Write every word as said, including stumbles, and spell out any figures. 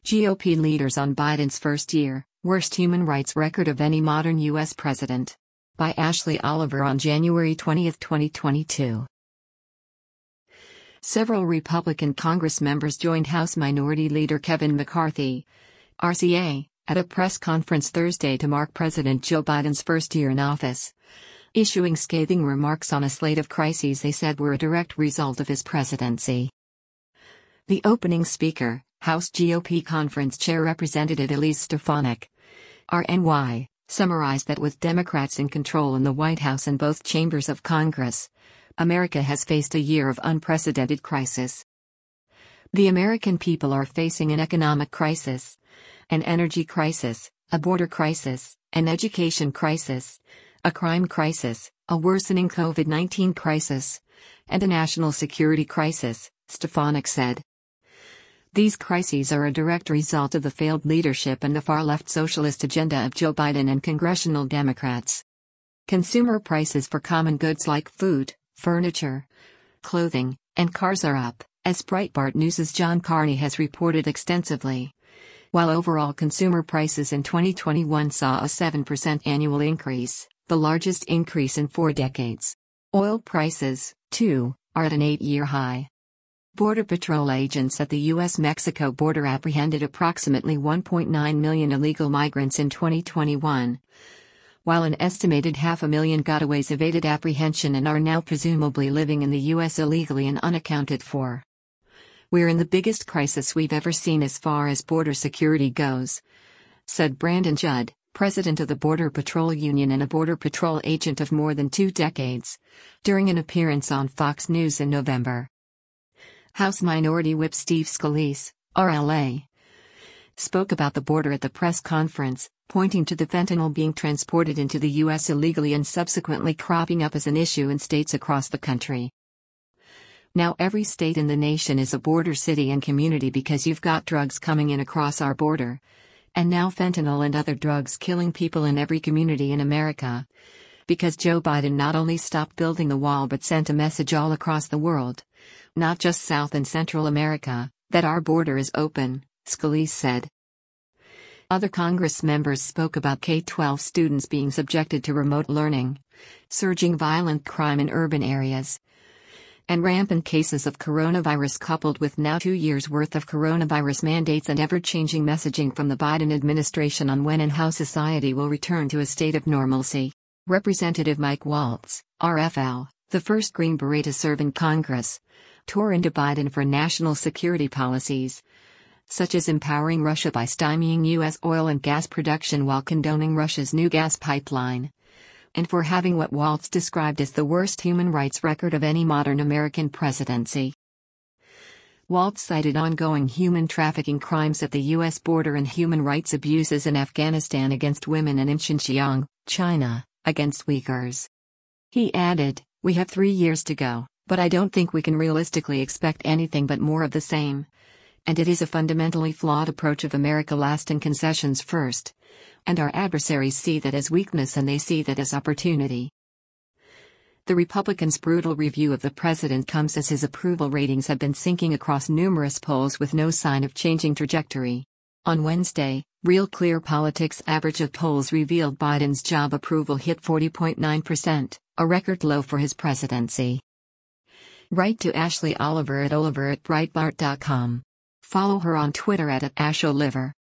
G O P leaders on Biden's first year, worst human rights record of any modern U S president. By Ashley Oliver on January twentieth, twenty twenty-two. Several Republican Congress members joined House Minority Leader Kevin McCarthy, R C A, at a press conference Thursday to mark President Joe Biden's first year in office, issuing scathing remarks on a slate of crises they said were a direct result of his presidency. The opening speaker, House G O P Conference Chair Representative Elise Stefanik, R N Y, summarized that with Democrats in control in the White House and both chambers of Congress, America has faced a year of unprecedented crisis. The American people are facing an economic crisis, an energy crisis, a border crisis, an education crisis, a crime crisis, a worsening COVID nineteen crisis, and a national security crisis, Stefanik said. These crises are a direct result of the failed leadership and the far-left socialist agenda of Joe Biden and congressional Democrats. Consumer prices for common goods like food, furniture, clothing, and cars are up, as Breitbart News' John Carney has reported extensively. While overall consumer prices in twenty twenty-one saw a seven percent annual increase, the largest increase in four decades. Oil prices, too, are at an eight-year high. Border Patrol agents at the U S Mexico border apprehended approximately one point nine million illegal migrants in twenty twenty-one, while an estimated half a million gotaways evaded apprehension and are now presumably living in the U S illegally and unaccounted for. "We're in the biggest crisis we've ever seen as far as border security goes," said Brandon Judd, president of the Border Patrol Union and a Border Patrol agent of more than two decades, during an appearance on Fox News in November. House Minority Whip Steve Scalise, R L A, spoke about the border at the press conference, pointing to the fentanyl being transported into the U S illegally and subsequently cropping up as an issue in states across the country. "Now every state in the nation is a border city and community because you've got drugs coming in across our border, and now fentanyl and other drugs killing people in every community in America. Because Joe Biden not only stopped building the wall but sent a message all across the world, not just South and Central America, that our border is open," Scalise said. Other Congress members spoke about K twelve students being subjected to remote learning, surging violent crime in urban areas, and rampant cases of coronavirus coupled with now two years' worth of coronavirus mandates and ever-changing messaging from the Biden administration on when and how society will return to a state of normalcy. Representative Mike Waltz, R F L, the first Green Beret to serve in Congress, tore into Biden for national security policies, such as empowering Russia by stymieing U S oil and gas production while condoning Russia's new gas pipeline, and for having what Waltz described as the worst human rights record of any modern American presidency. Waltz cited ongoing human trafficking crimes at the U S border and human rights abuses in Afghanistan against women and in Xinjiang, China, against Uyghurs. He added, "We have three years to go, but I don't think we can realistically expect anything but more of the same. And it is a fundamentally flawed approach of America last and concessions first. And our adversaries see that as weakness and they see that as opportunity." The Republicans' brutal review of the president comes as his approval ratings have been sinking across numerous polls with no sign of changing trajectory. On Wednesday, Real Clear Politics average of polls revealed Biden's job approval hit forty point nine percent, a record low for his presidency. Write to Ashley Oliver at Oliver at Breitbart dot com. Follow her on Twitter at, at AshOliver.